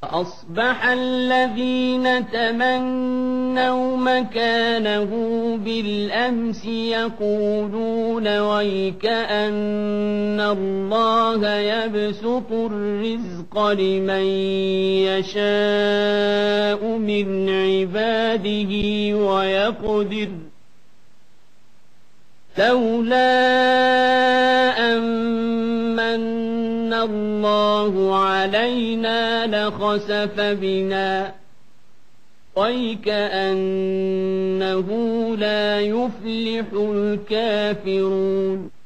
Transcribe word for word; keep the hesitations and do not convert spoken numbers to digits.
أصبح الذين تمنوا مكانه بالأمس يقولون ويكأن الله يبسط الرزق لمن يشاء من عباده ويقدر لولا أمن الله علينا لخسف بنا ويكأنه لا يفلح الكافرون